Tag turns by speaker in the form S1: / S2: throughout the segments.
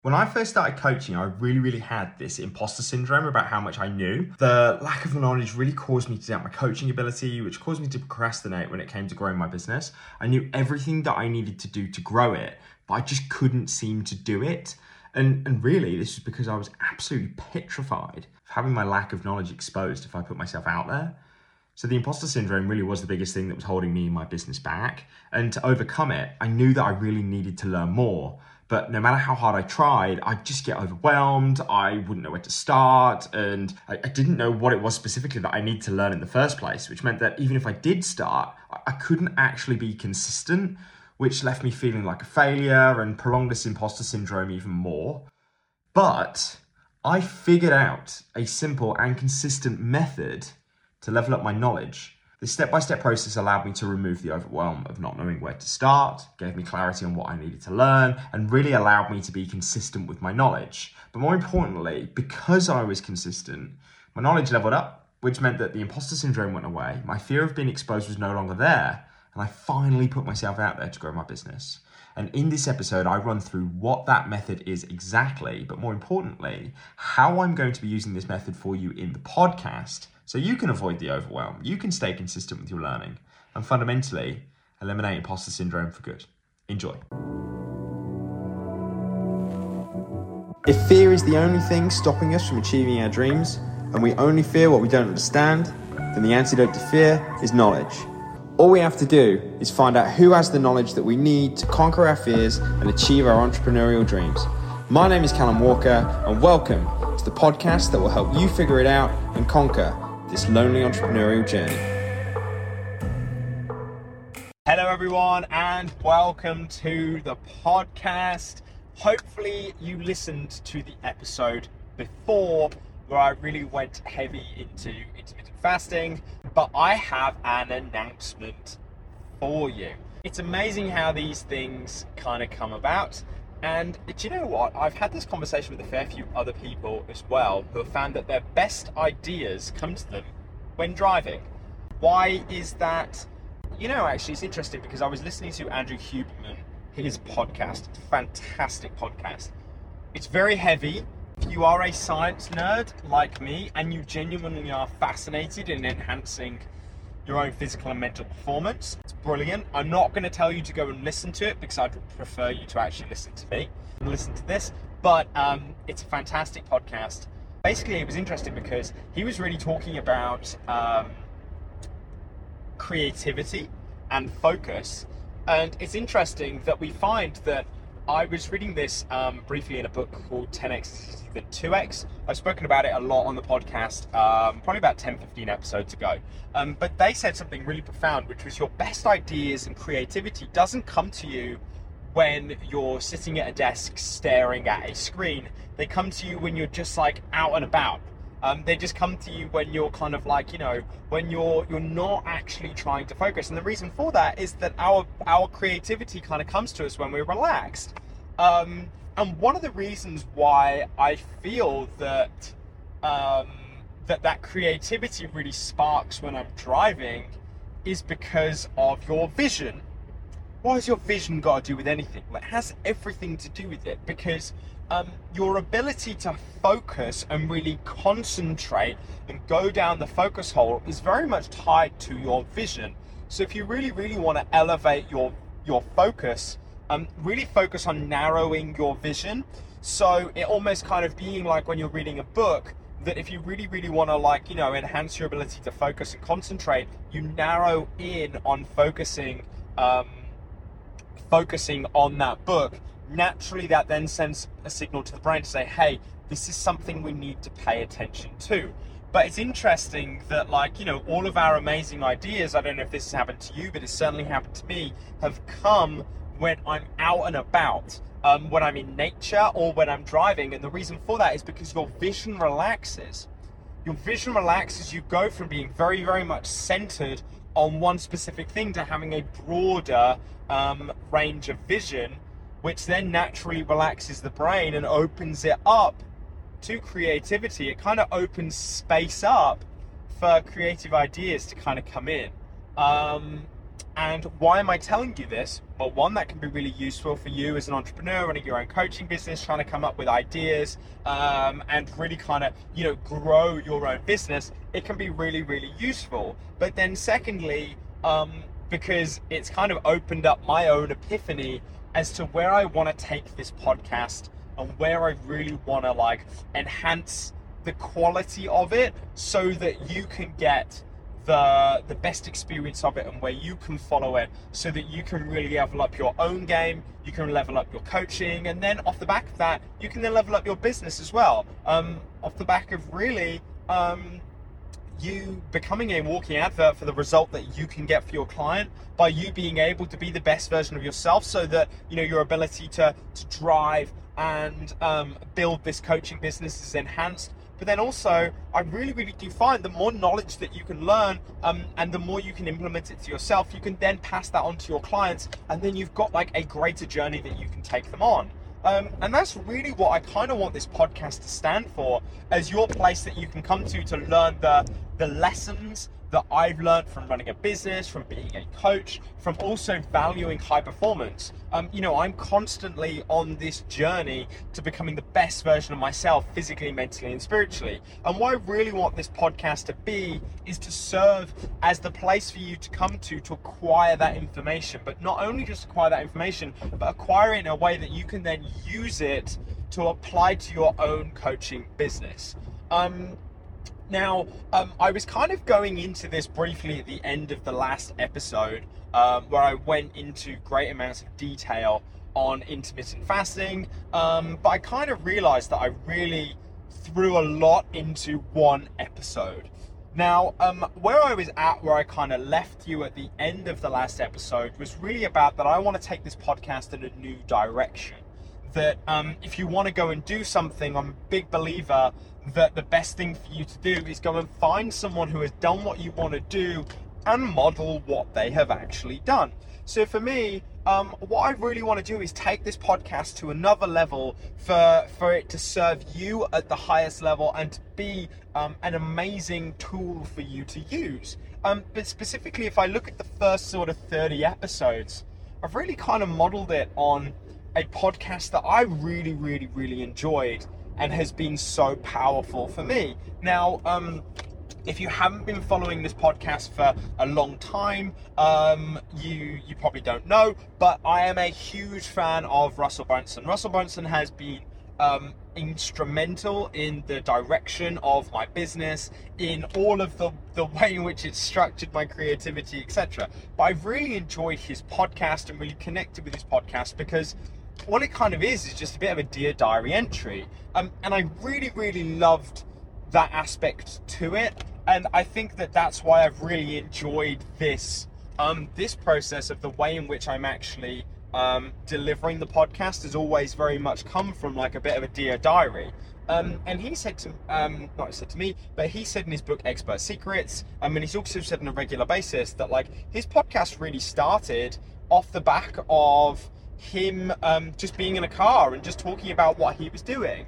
S1: When I first started coaching, I really had this imposter syndrome about how much I knew. The lack of knowledge really caused me to doubt my coaching ability, which caused me to procrastinate when it came to growing my business. I knew everything that I needed to do to grow it, but I just couldn't seem to do it. And really, this was because I was absolutely petrified of having my lack of knowledge exposed if I put myself out there. So the imposter syndrome really was the biggest thing that was holding me and my business back. And to overcome it, I knew that I really needed to learn more. But no matter how hard I tried, I'd just get overwhelmed. I wouldn't know where to start. And I didn't know what it was specifically that I needed to learn in the first place, which meant that even if I did start, I couldn't actually be consistent, which left me feeling like a failure and prolonged this imposter syndrome even more. But I figured out a simple and consistent method to level up my knowledge. This step-by-step process allowed me to remove the overwhelm of not knowing where to start, gave me clarity on what I needed to learn, and really allowed me to be consistent with my knowledge. But more importantly, because I was consistent, my knowledge leveled up, which meant that the imposter syndrome went away, my fear of being exposed was no longer there, and I finally put myself out there to grow my business. And in this episode, I run through what that method is exactly, but more importantly, how I'm going to be using this method for you in the podcast so you can avoid the overwhelm, you can stay consistent with your learning, and fundamentally eliminate imposter syndrome for good. Enjoy. If fear is the only thing stopping us from achieving our dreams, and we only fear what we don't understand, then the antidote to fear is knowledge. All we have to do is find out who has the knowledge that we need to conquer our fears and achieve our entrepreneurial dreams. My name is Callum Walker, and welcome to the podcast that will help you figure it out and conquer this lonely entrepreneurial journey. Hello everyone, and welcome to the podcast. Hopefully you listened to the episode before where I really went heavy into intermittent fasting, but I have an announcement for you. It's amazing how these things kind of come about. And do you know what? I've had this conversation with a fair few other people as well who have found that their best ideas come to them when driving. Why is that? You know, actually, it's interesting because I was listening to Andrew Huberman, his podcast, fantastic podcast. It's very heavy. If you are a science nerd like me and you genuinely are fascinated in enhancing your own physical and mental performance, it's brilliant. I'm not going to tell you to go and listen to it because I'd prefer you to actually listen to me and listen to this, but it's a fantastic podcast. Basically, it was interesting because he was really talking about creativity and focus, and it's interesting that we find that I was reading this briefly in a book called 10x than 2x. I've spoken about it a lot on the podcast, probably about 10-15 episodes ago. But they said something really profound, which was your best ideas and creativity doesn't come to you when you're sitting at a desk staring at a screen. They come to you when you're just like out and about. They just come to you when you're kind of like, you know, when you're not actually trying to focus. And the reason for that is that our creativity kind of comes to us when we're relaxed. And one of the reasons why I feel that that creativity really sparks when I'm driving is because of your vision. What has your vision got to do with anything? Well, it has everything to do with it, because your ability to focus and really concentrate and go down the focus hole is very much tied to your vision. So if you really want to elevate your focus, really focus on narrowing your vision. So it almost kind of being like when you're reading a book, that if you really want to, like, you know, enhance your ability to focus and concentrate, you narrow in on focusing on that book. Naturally, that then sends a signal to the brain to say, hey, this is something we need to pay attention to. But it's interesting that, like, you know, all of our amazing ideas, I don't know if this has happened to you, but it certainly happened to me, have come when I'm out and about, when I'm in nature or when I'm driving. And the reason for that is because your vision relaxes. Your vision relaxes. You go from being very much centered on one specific thing to having a broader range of vision, which then naturally relaxes the brain and opens it up to creativity. It kind of opens space up for creative ideas to kind of come in.
S2: And why am I telling you this? Well, one, that can be really useful for you as an entrepreneur running your own coaching business, trying to come up with ideas, and really kind of, grow your own business. It can be really, really useful. But then secondly, because it's kind of opened up my own epiphany as to where I want to take this podcast and where I really want to enhance the quality of it so that you can get the best experience of it, and where you can follow it so that you can really level up your own game, you can level up your coaching, and then off the back of that, you can then level up your business as well. Off the back of really you becoming a walking advert for the result that you can get for your client by you being able to be the best version of yourself, so that your ability to drive and build this coaching business is enhanced. But then also, I really, really do find the more knowledge that you can learn and the more you can implement it to yourself, you can then pass that on to your clients, and then you've got a greater journey that you can take them on. And that's really what I kind of want this podcast to stand for, as your place that you can come to learn the lessons that I've learned from running a business, from being a coach, from also valuing high performance. I'm constantly on this journey to becoming the best version of myself, physically, mentally, and spiritually. And what I really want this podcast to be is to serve as the place for you to come to acquire that information. But not only just acquire that information, but acquire it in a way that you can then use it to apply to your own coaching business. Now, I was kind of going into this briefly at the end of the last episode, where I went into great amounts of detail on intermittent fasting, but I kind of realized that I really threw a lot into one episode. Now, where I was at, where I kind of left you at the end of the last episode, was really about that I want to take this podcast in a new direction. That if you want to go and do something, I'm a big believer that the best thing for you to do is go and find someone who has done what you want to do and model what they have actually done. So for me, what I really want to do is take this podcast to another level for it to serve you at the highest level and to be an amazing tool for you to use. But specifically, if I look at the first sort of 30 episodes, I've really kind of modeled it on a podcast that I really, really, really enjoyed and has been so powerful for me. Now, if you haven't been following this podcast for a long time, you probably don't know, but I am a huge fan of Russell Brunson. Russell Brunson has been instrumental in the direction of my business, in all of the way in which it's structured my creativity, etc. But I've really enjoyed his podcast and really connected with his podcast because what it kind of is just a bit of a Dear Diary entry. And I really, really loved that aspect to it. And I think that that's why I've really enjoyed this process of the way in which I'm actually delivering the podcast has always very much come from a bit of a Dear Diary. And he said to, not said to me, but he said in his book, Expert Secrets, and he's also said on a regular basis that his podcast really started off the back of him just being in a car and just talking about what he was doing.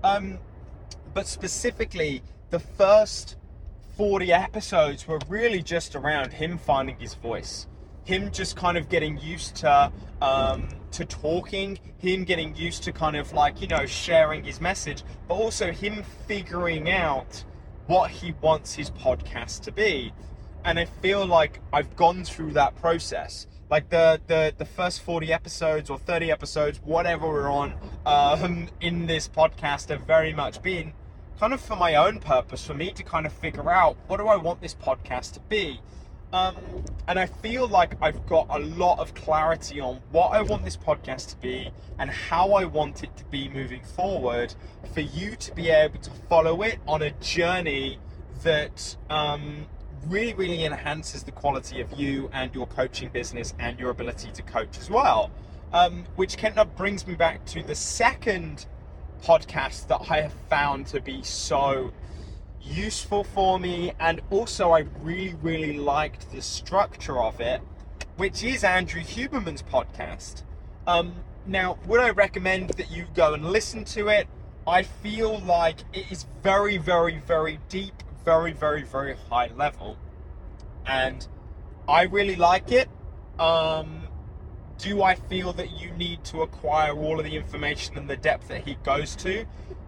S2: But specifically, the first 40 episodes were really just around him finding his voice, him just kind of getting used to talking, him getting used to kind of sharing his message, but also him figuring out what he wants his podcast to be. And I feel like I've gone through that process. The first 40 episodes or 30 episodes, whatever we're on, in this podcast have very much been kind of for my own purpose, for me to kind of figure out what do I want this podcast to be. And I feel like I've got a lot of clarity on what I want this podcast to be and how I want it to be moving forward, for you to be able to follow it on a journey that really, really enhances the quality of you and your coaching business and your ability to coach as well. Which kind of brings me back to the second podcast that I have found to be so useful for me, and also I really, really liked the structure of it, which is Andrew Huberman's podcast. Now, would I recommend that you go and listen to it? I feel like it is very, very, very deep, very, very, very high level, and I really like it. do I feel that you need to acquire all of the information and the depth that he goes to?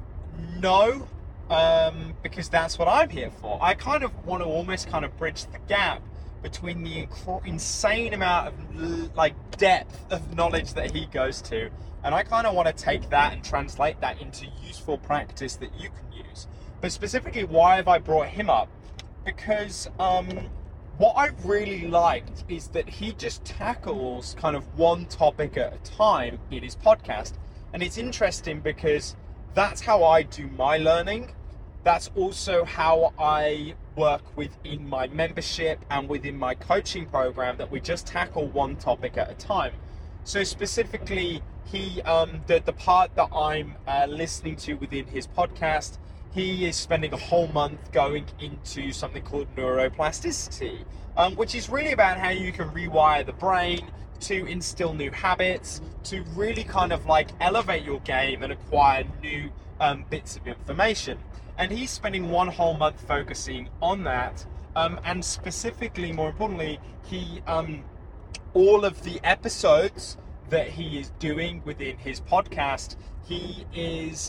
S2: No, because that's what I'm here for. I kind of want to almost kind of bridge the gap between the insane amount of like depth of knowledge that he goes to, and I kind of want to take that and translate that into useful practice that you can use. But specifically, why have I brought him up? Because what I really liked is that he just tackles kind of one topic at a time in his podcast. And it's interesting because that's how I do my learning. That's also how I work within my membership and within my coaching program, that we just tackle one topic at a time. So specifically, he the part that I'm listening to within his podcast, he is spending a whole month going into something called neuroplasticity, which is really about how you can rewire the brain to instill new habits, to really kind of like elevate your game and acquire new bits of information. And he's spending one whole month focusing on that. And specifically, more importantly, he all of the episodes that he is doing within his podcast, he is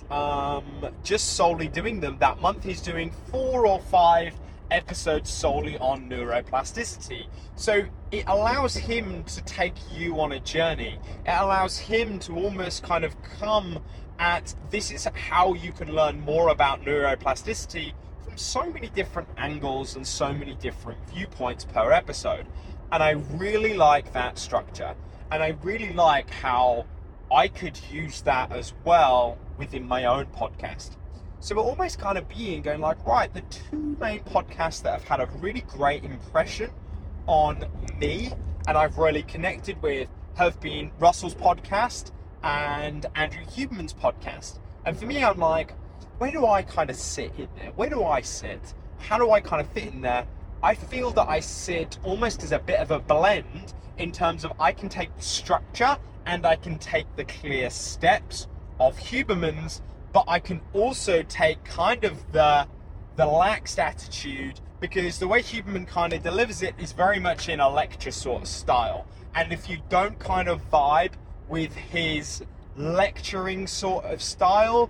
S2: just solely doing them. That month he's doing 4 or 5 episodes solely on neuroplasticity. So it allows him to take you on a journey. It allows him to almost kind of come at, this is how you can learn more about neuroplasticity from so many different angles and so many different viewpoints per episode. And I really like that structure. And I really like how I could use that as well within my own podcast. So we're almost kind of going like, right, the 2 main podcasts that have had a really great impression on me and I've really connected with have been Russell's podcast and Andrew Huberman's podcast. And for me, I'm like, where do I kind of sit in there? Where do I sit? How do I kind of fit in there? I feel that I sit almost as a bit of a blend in terms of I can take the structure and I can take the clear steps of Huberman's, but I can also take kind of the laxed attitude, because the way Huberman kind of delivers it is very much in a lecture sort of style. And if you don't kind of vibe with his lecturing sort of style,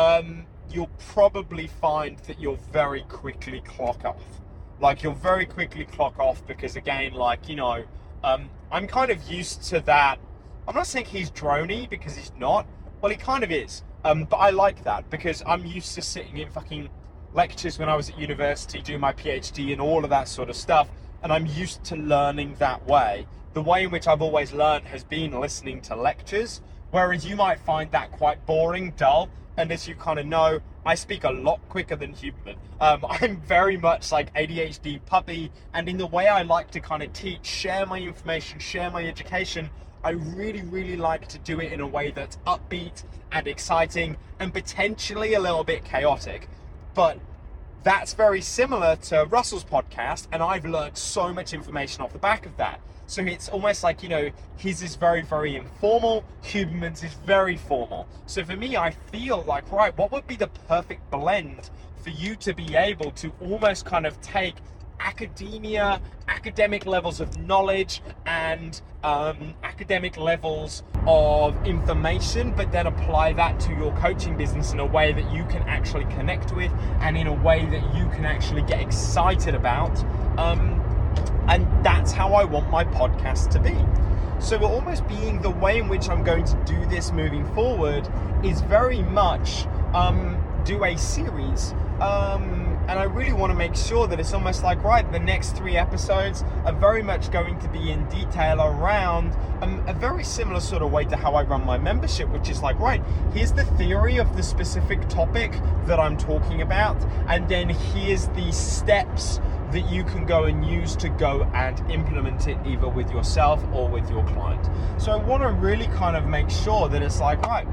S2: you'll probably find that you'll very quickly clock off. Like, you'll very quickly clock off because, again, like, you know, I'm kind of used to that. I'm not saying he's droney, because he's not. Well, he kind of is. But I like that because I'm used to sitting in fucking lectures when I was at university doing my PhD and all of that sort of stuff. And I'm used to learning that way. The way in which I've always learned has been listening to lectures, whereas you might find that quite boring, dull. And as you kind of know, I speak a lot quicker than Huberman. I'm very much like ADHD puppy, and in the way I like to kind of teach, share my information, share my education, I really, really like to do it in a way that's upbeat and exciting and potentially a little bit chaotic. But that's very similar to Russell's podcast, and I've learned so much information off the back of that. So it's almost like, you know, his is very, very informal, Huberman's is very formal. So for me, I feel like, right, what would be the perfect blend for you to be able to almost kind of take academia, academic levels of knowledge and academic levels of information, but then apply that to your coaching business in a way that you can actually connect with and in a way that you can actually get excited about. And that's how I want my podcast to be. So we're almost being the way in which I'm going to do this moving forward is very much do a series. And I really want to make sure that it's almost like, right, the next 3 episodes are very much going to be in detail around a very similar sort of way to how I run my membership, which is like, right, here's the theory of the specific topic that I'm talking about, and then here's the steps that you can go and use to go and implement it either with yourself or with your client. So I want to really kind of make sure that it's like, right,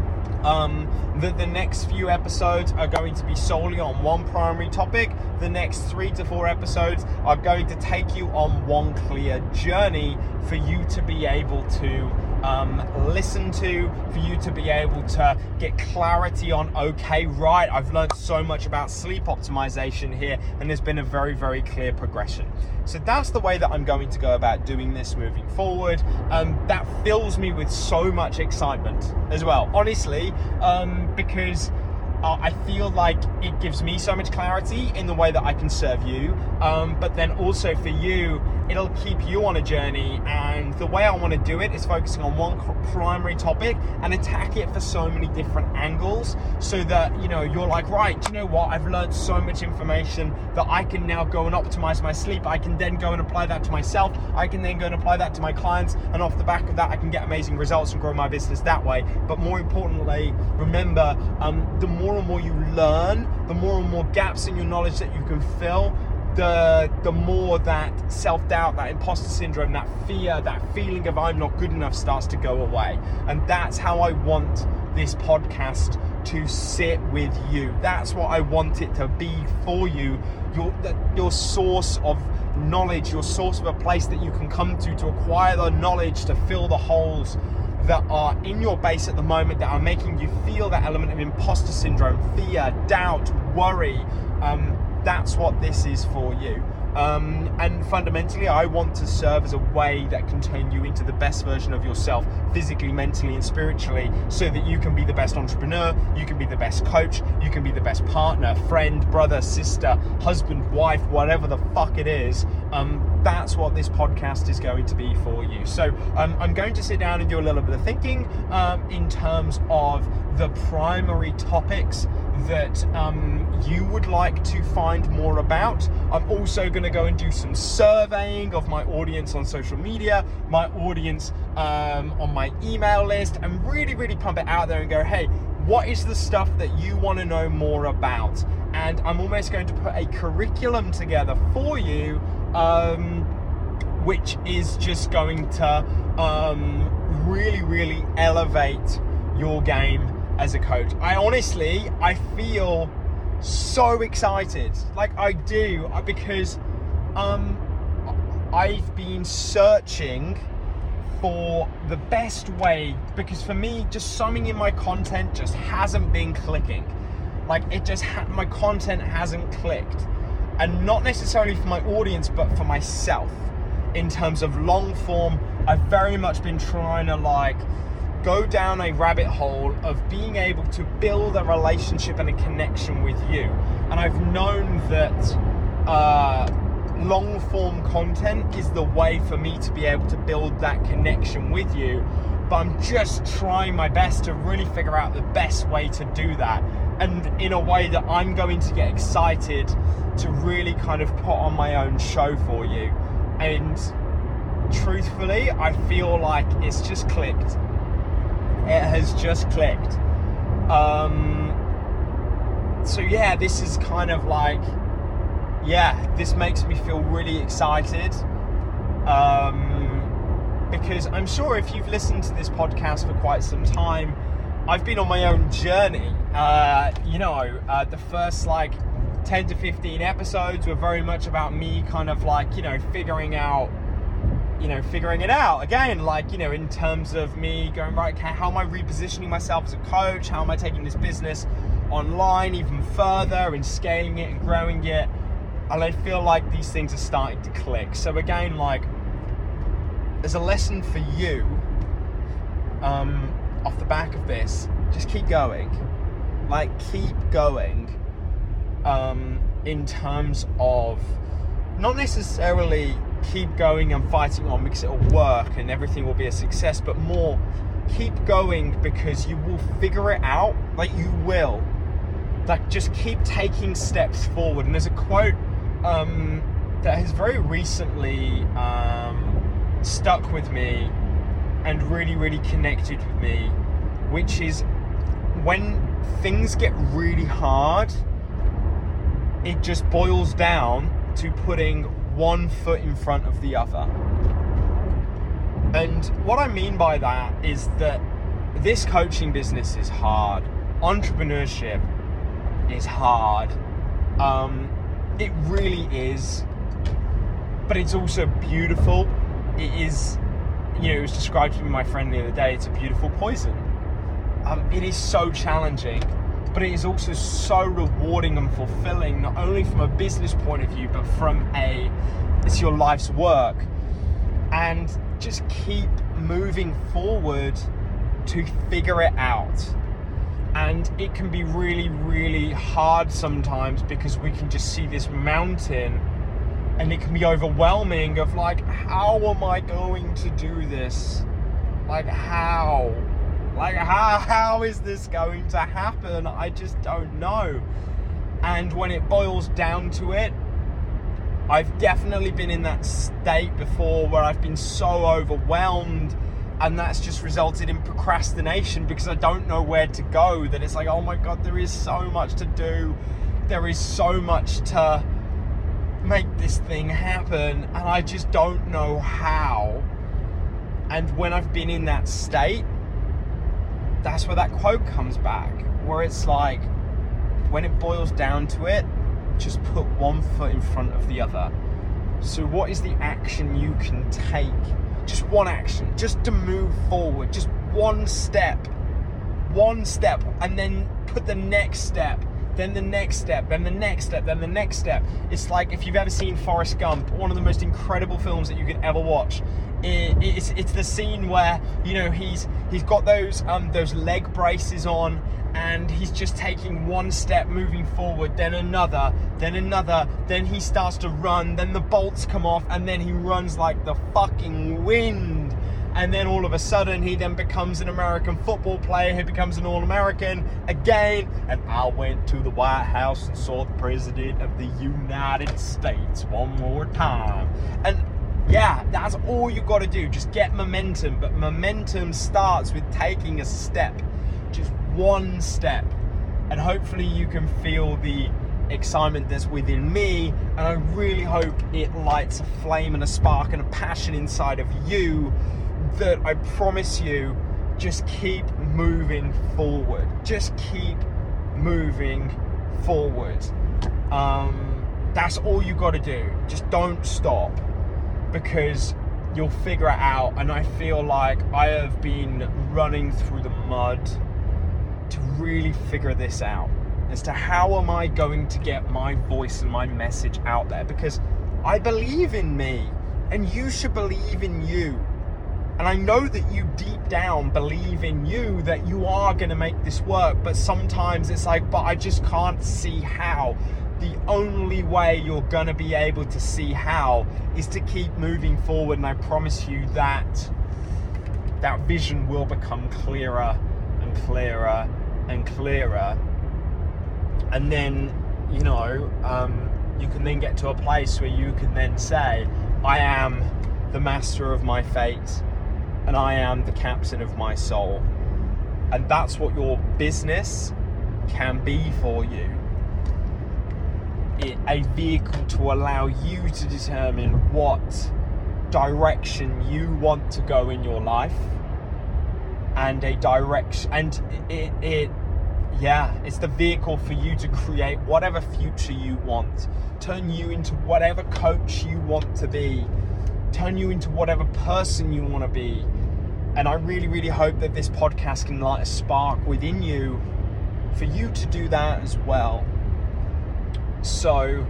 S2: that the next few episodes are going to be solely on one primary topic. The next 3 to 4 episodes are going to take you on one clear journey for you to be able to listen to, for you to be able to get clarity on, okay, right, I've learned so much about sleep optimization here, and there's been a very, very clear progression. So that's the way that I'm going to go about doing this moving forward. That fills me with so much excitement as well, honestly, because I feel like it gives me so much clarity in the way that I can serve you, but then also for you, it'll keep you on a journey. And the way I want to do it is focusing on one primary topic and attack it for so many different angles, so that, you know, you're like, right, do you know what? I've learned so much information that I can now go and optimize my sleep. I can then go and apply that to myself. I can then go and apply that to my clients. And off the back of that, I can get amazing results and grow my business that way. But more importantly, remember, the more and more you learn, the more and more gaps in your knowledge that you can fill, the more that self-doubt, that imposter syndrome, that fear, that feeling of I'm not good enough starts to go away. And that's how I want this podcast to sit with you. That's what I want it to be for you. Your source of knowledge, your source of a place that you can come to acquire the knowledge, to fill the holes that are in your base at the moment, that are making you feel that element of imposter syndrome, fear, doubt, worry. That's what this is for you. And fundamentally, I want to serve as a way that can turn you into the best version of yourself, physically, mentally, and spiritually, so that you can be the best entrepreneur, you can be the best coach, you can be the best partner, friend, brother, sister, husband, wife, whatever the fuck it is. That's what this podcast is going to be for you. So I'm going to sit down and do a little bit of thinking in terms of the primary topics that you would like to find more about. I'm also going to go and do some surveying of my audience on social media, my audience on my email list, and really pump it out there and go, hey, what is the stuff that you want to know more about? And I'm almost going to put a curriculum together for you, which is just going to really elevate your game as a coach. I feel so excited, like I do, because I've been searching for the best way, because for me, just summing in my content just hasn't been clicking. Like it just my content hasn't clicked, and not necessarily for my audience, but for myself. In terms of long form, I've very much been trying to go down a rabbit hole of being able to build a relationship and a connection with you. And I've known that long form content is the way for me to be able to build that connection with you. But I'm just trying my best to really figure out the best way to do that, and in a way that I'm going to get excited to really kind of put on my own show for you. And truthfully, I feel like it's just clicked. It has just clicked. So yeah, this is kind of this makes me feel really excited. Because I'm sure if you've listened to this podcast for quite some time, I've been on my own journey. The first 10 to 15 episodes were very much about me kind of figuring it out again, in terms of me going, right, okay, how am I repositioning myself as a coach? How am I taking this business online even further and scaling it and growing it? And I feel like these things are starting to click. So again, there's a lesson for you off the back of this. Just keep going. Keep going in terms of not necessarily keep going and fighting on because it'll work and everything will be a success, but more keep going because you will figure it out. You will. Just keep taking steps forward. And there's a quote that has very recently stuck with me and really connected with me, which is, when things get really hard, it just boils down to putting one foot in front of the other. And what I mean by that is that this coaching business is hard. Entrepreneurship is hard. It really is. But it's also beautiful. It is, it was described to me by my friend the other day, it's a beautiful poison. It is so challenging, but it is also so rewarding and fulfilling, not only from a business point of view, but from it's your life's work. And just keep moving forward to figure it out. And it can be really, really hard sometimes because we can just see this mountain and it can be overwhelming of like, how am I going to do this? Like how is this going to happen? I just don't know. And when it boils down to it, I've definitely been in that state before where I've been so overwhelmed, and that's just resulted in procrastination because I don't know where to go. That it's like, oh my God, there is so much to do. There is so much to make this thing happen, and I just don't know how. And when I've been in that state, that's where that quote comes back, where it's like, when it boils down to it, just put one foot in front of the other. So what is the action you can take? Just one action, just to move forward, just one step, and then put the next step, then the next step, then the next step, then the next step. It's like, if you've ever seen Forrest Gump, one of the most incredible films that you could ever watch. It's the scene where, he's got those leg braces on, and he's just taking one step, moving forward, then another, then he starts to run, then the bolts come off, and then he runs like the fucking wind. And then all of a sudden, he then becomes an American football player. He becomes an All-American again. And I went to the White House and saw the President of the United States one more time. And yeah, that's all you got to do. Just get momentum. But momentum starts with taking a step. Just one step. And hopefully you can feel the excitement that's within me. And I really hope it lights a flame and a spark and a passion inside of you, that I promise you, just keep moving forward. Just keep moving forward. That's all you got to do. Just don't stop, because you'll figure it out. And I feel like I have been running through the mud to really figure this out, as to how am I going to get my voice and my message out there, because I believe in me and you should believe in you. And I know that you deep down believe in you, that you are going to make this work, but sometimes it's like, but I just can't see how. The only way you're going to be able to see how is to keep moving forward, and I promise you that that vision will become clearer and clearer and clearer. And then, you can then get to a place where you can then say, I am the master of my fate, and I am the captain of my soul. And that's what your business can be for you. A vehicle to allow you to determine what direction you want to go in your life, and a direction, and it's the vehicle for you to create whatever future you want, turn you into whatever coach you want to be, turn you into whatever person you want to be. And I really, really hope that this podcast can light a spark within you for you to do that as well. So,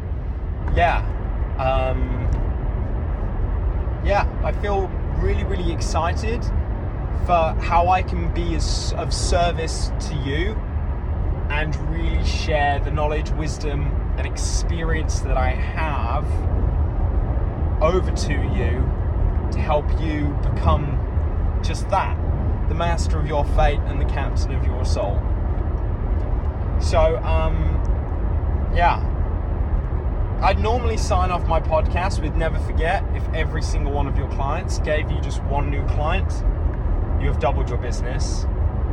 S2: I feel really, really excited for how I can be of service to you and really share the knowledge, wisdom, and experience that I have over to you to help you become just that, the master of your fate and the captain of your soul. So, I'd normally sign off my podcast with never forget, if every single one of your clients gave you just one new client, you have doubled your business.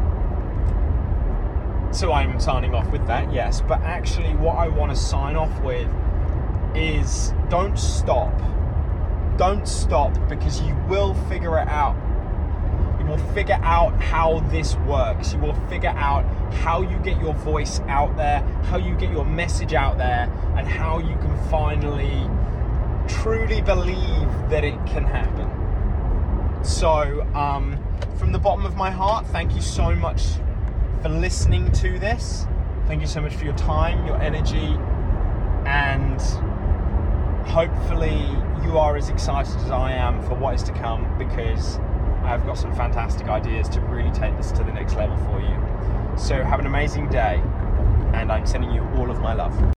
S2: So I'm signing off with that, yes. But actually what I want to sign off with is don't stop. Don't stop, because you will figure it out. You will figure out how this works. You will figure out how you get your voice out there, how you get your message out there, and how you can finally truly believe that it can happen. So from the bottom of my heart, thank you so much for listening to this. Thank you so much for your time, your energy, and hopefully you are as excited as I am for what is to come, because I've got some fantastic ideas to really take this to the next level for you. So have an amazing day, and I'm sending you all of my love.